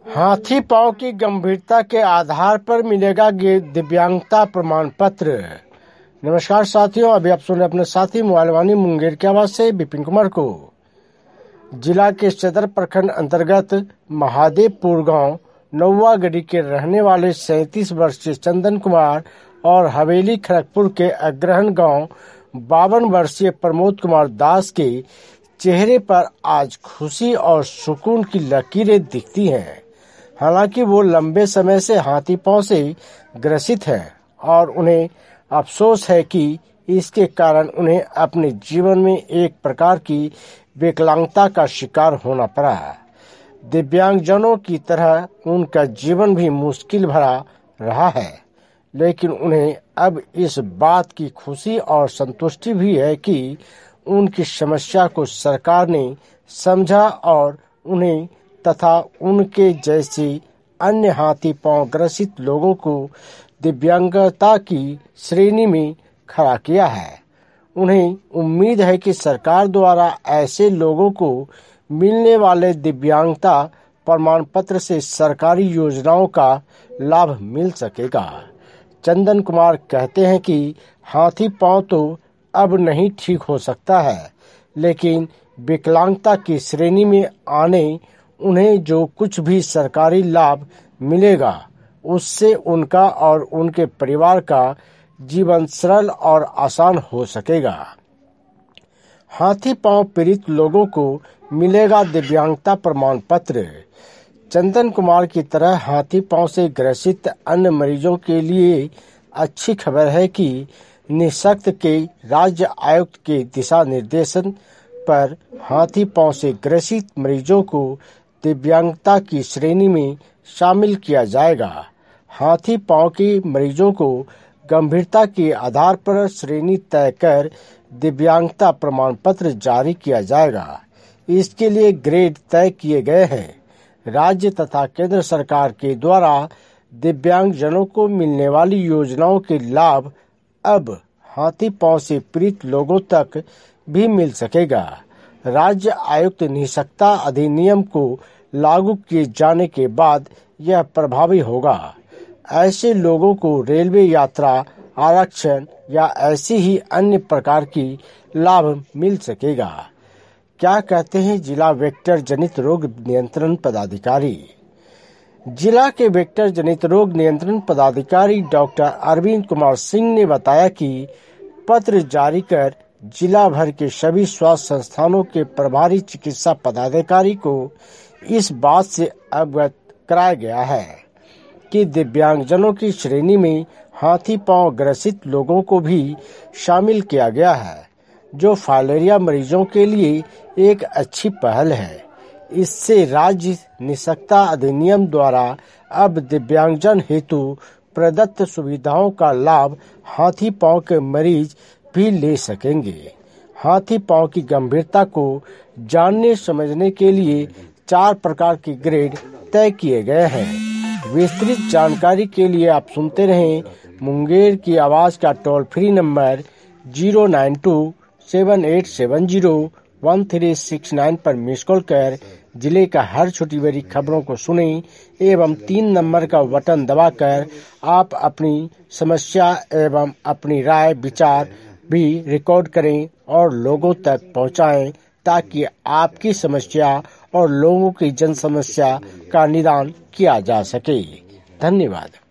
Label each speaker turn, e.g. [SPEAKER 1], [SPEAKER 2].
[SPEAKER 1] हाथी पांव की गंभीरता के आधार पर मिलेगा दिव्यांगता प्रमाण पत्र। नमस्कार साथियों, अभी आप सुन रहे अपने साथी मोबाइल वाणी मुंगेर की आवाज से विपिन कुमार को। जिला के सदर प्रखंड अंतर्गत महादेवपुर गांव नौवागढ़ी के रहने वाले 37 वर्षीय चंदन कुमार और हवेली खड़गपुर के अग्रहण गांव 52 वर्षीय प्रमोद कुमार दास के चेहरे पर आज खुशी और सुकून की लकीरें दिखती हैं। हालांकि वो लंबे समय से हाथी पांव से ग्रसित हैं और उन्हें अफसोस है कि इसके कारण उन्हें अपने जीवन में एक प्रकार की विकलांगता का शिकार होना पड़ा। दिव्यांगजनों की तरह उनका जीवन भी मुश्किल भरा रहा है, लेकिन उन्हें अब इस बात की खुशी और संतुष्टि भी है कि उनकी समस्या को सरकार ने समझा और उन्हें तथा उनके जैसे अन्य हाथी पांव ग्रसित लोगों को दिव्यांगता की श्रेणी में खड़ा किया है। उन्हें उम्मीद है कि सरकार द्वारा ऐसे लोगों को मिलने वाले दिव्यांगता प्रमाण पत्र से सरकारी योजनाओं का लाभ मिल सकेगा। चंदन कुमार कहते हैं कि हाथी पांव तो अब नहीं ठीक हो सकता है, लेकिन विकलांगता की श्रेणी में आने उन्हें जो कुछ भी सरकारी लाभ मिलेगा उससे उनका और उनके परिवार का जीवन सरल और आसान हो सकेगा। हाथी पांव पीड़ित लोगों को मिलेगा दिव्यांगता प्रमाण पत्र। चंदन कुमार की तरह हाथी पांव से ग्रसित अन्य मरीजों के लिए अच्छी खबर है कि निःशक्त के राज्य आयुक्त के दिशा निर्देशन पर हाथी पांव से ग्रसित मरीजों को दिव्यांगता की श्रेणी में शामिल किया जाएगा। हाथी पांव के मरीजों को गंभीरता के आधार पर श्रेणी तय कर दिव्यांगता प्रमाण पत्र जारी किया जाएगा। इसके लिए ग्रेड तय किए गए हैं। राज्य तथा केंद्र सरकार के द्वारा दिव्यांगजनों को मिलने वाली योजनाओं के लाभ अब हाथी पांव से पीड़ित लोगों तक भी मिल सकेगा। राज्य आयुक्त निःशक्तता अधिनियम को लागू किए जाने के बाद यह प्रभावी होगा। ऐसे लोगों को रेलवे यात्रा आरक्षण या ऐसी ही अन्य प्रकार की लाभ मिल सकेगा। क्या कहते हैं जिला वेक्टर जनित रोग नियंत्रण पदाधिकारी। जिला के वेक्टर जनित रोग नियंत्रण पदाधिकारी डॉक्टर अरविंद कुमार सिंह ने बताया कि पत्र जारी कर जिला भर के सभी स्वास्थ्य संस्थानों के प्रभारी चिकित्सा पदाधिकारी को इस बात से अवगत कराया गया है कि दिव्यांगजनों की श्रेणी में हाथी पांव ग्रसित लोगों को भी शामिल किया गया है, जो फाइलेरिया मरीजों के लिए एक अच्छी पहल है। इससे राज्य निःशक्तता अधिनियम द्वारा अब दिव्यांगजन हेतु प्रदत्त सुविधाओं का लाभ हाथी पांव के मरीज भी ले सकेंगे। हाथी पांव की गंभीरता को जानने समझने के लिए 4 प्रकार के ग्रेड तय किए गए हैं। विस्तृत जानकारी के लिए आप सुनते रहें मुंगेर की आवाज का टोल फ्री नंबर 09278701369 पर मिस कॉल कर जिले का हर छोटी बड़ी खबरों को सुनें एवं 3 नंबर का बटन दबाकर आप अपनी समस्या एवं अपनी राय विचार भी रिकॉर्ड करें और लोगों तक पहुंचाएं, ताकि आपकी समस्या और लोगों की जन समस्या का निदान किया जा सके। धन्यवाद।